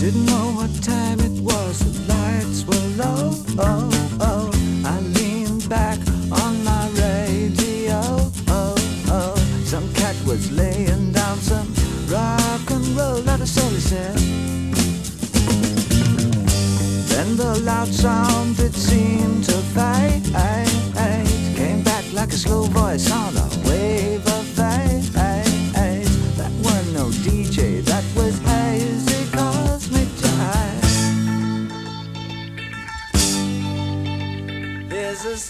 Didn't know what time it was, the lights were low. Oh, oh. I leaned back on my radio. Oh, oh. Some cat was laying down some rock and roll, that is all he said. Then the loud sound, it seemed to fade. Came back like a slow voice on a wave of fate. That weren't no DJ, that was hazy cosmic jive. There's a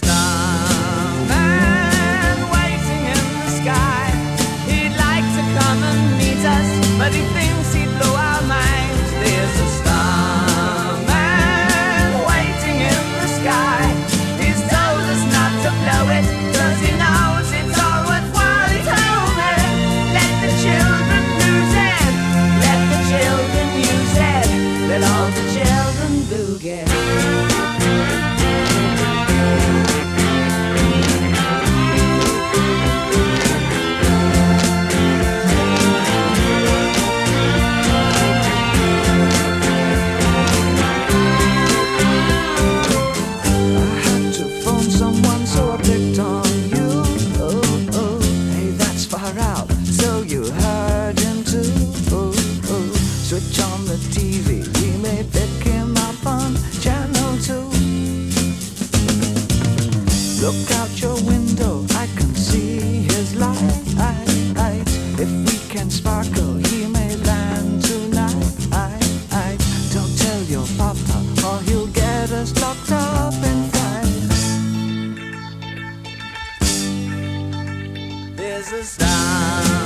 starman waiting in the sky. He'd like to come and meet us, but he thinks he'd blow our minds. There's a starman waiting in the sky. He's told us not to blow it, 'cause he knows it's all worthwhile. He told me, let the children lose it, let the children use it, let all the children boogie. Switch on the TV, we may pick him up on channel 2. Look out your window, I can see his light. If we can sparkle, he may land tonight. Don't tell your papa, or he'll get us locked up in fight. There's a star